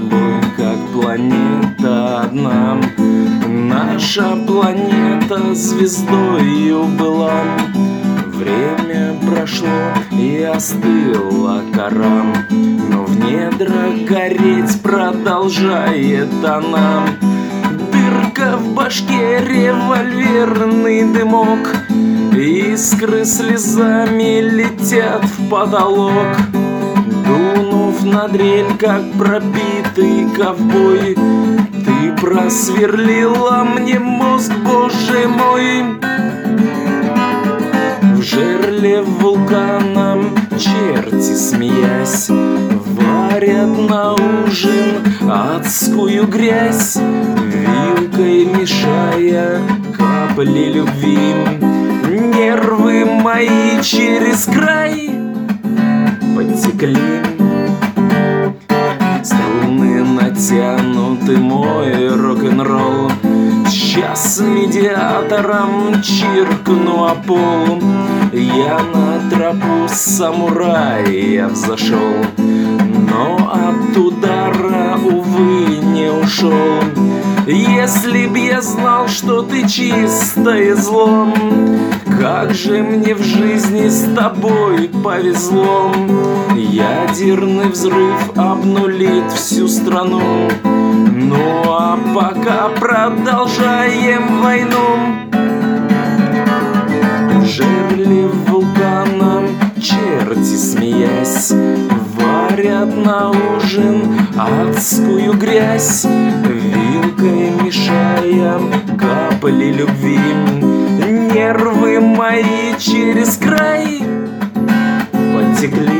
тобой, как планета одна. Наша планета звездою была. Время прошло и остыла кора, но в недрах гореть продолжает она. Дырка в башке, револьверный дымок, искры слезами летят в потолок. Дунув на дрель, как пробитый ковбой, ты просверлила мне мозг, боже мой. В жерле вулкана черти, смеясь, варят на ужин адскую грязь, вилкой мешая капли любви. Нервы мои через край потекли. Струны натянуты, мой рок-н-ролл. Сейчас медиатором чиркну о пол. Я на тропу самурая взошел, но от удара, увы, не ушел. Если б я знал, что ты чистое зло, как же мне в жизни с тобой повезло. Ядерный взрыв обнулит всю страну, ну а пока продолжаем войну. В жерле вулкана черти, смеясь, варят на ужин адскую грязь, вилкой мешая капли любви. Нервы мои через край потекли.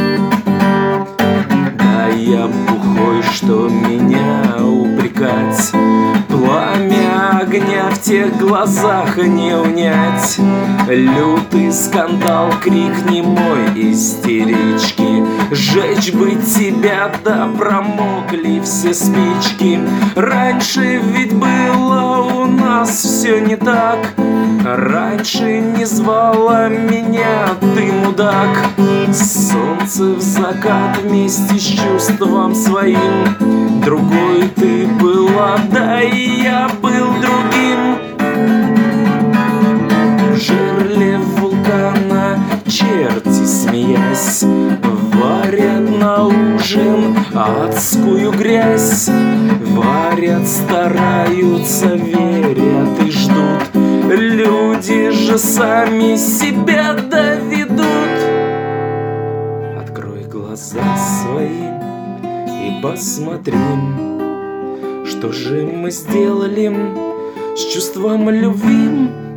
Да я бухой, что меня упрекать, пламя огня в тех глазах не унять. Лютый скандал, крик немой истерички, жечь бы тебя, да промокли все спички. Раньше ведь было у нас все не так. Раньше не звала меня ты, мудак. Солнце в закат вместе с чувством своим. Другой ты была, да и я был другим. В жерле вулкана черти, смеясь, варят на ужин адскую грязь. Варят, стараются, верят и ждут. Люди же сами себя доведут. Открой глаза свои и посмотри, что же мы сделали с чувством любви.